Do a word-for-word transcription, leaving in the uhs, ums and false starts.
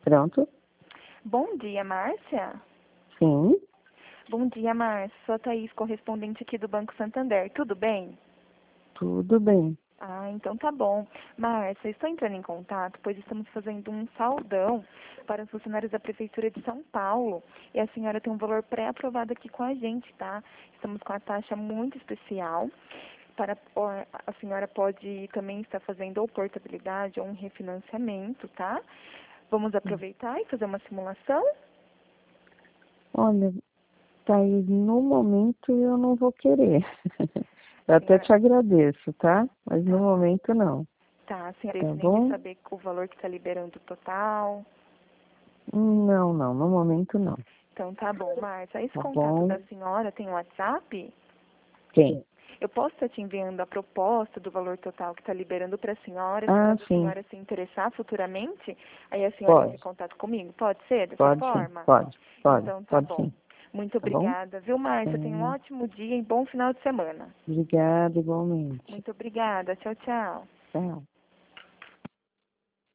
Pronto? Bom dia, Márcia. Sim, Bom dia, Márcia. Sou a Thaís, correspondente aqui do Banco Santander. Tudo bem? tudo bem. Ah, então tá bom. Márcia, estou entrando em contato, pois estamos fazendo um saldão para os funcionários da Prefeitura de São Paulo. E a senhora tem um valor pré-aprovado aqui com a gente, tá? Estamos com a taxa muito especial. Para, a senhora pode também estar fazendo ou portabilidade ou um refinanciamento, tá? Vamos aproveitar e fazer uma simulação? Olha, Thaís, no momento eu não vou querer. Eu até Senhora, te agradeço, tá? Mas no momento não. tá, a senhora Tá nem quer bom? saber o valor que está liberando total. Não, não, no momento não. Então tá bom, Márcia. Esse Tá contato da bom? senhora tem WhatsApp? Quem? Eu posso estar te enviando a proposta do valor total que está liberando para a senhora, se Ah, caso a sim, senhora se interessar futuramente, aí a senhora entre em pode. contato comigo. Pode ser dessa Pode sim, forma? pode, pode, Então tá pode bom. sim. Muito Tá bom? obrigada, viu, Márcia? Tenha um É, ótimo dia e bom final de semana. obrigada igualmente. Muito obrigada. Tchau, tchau. Tchau.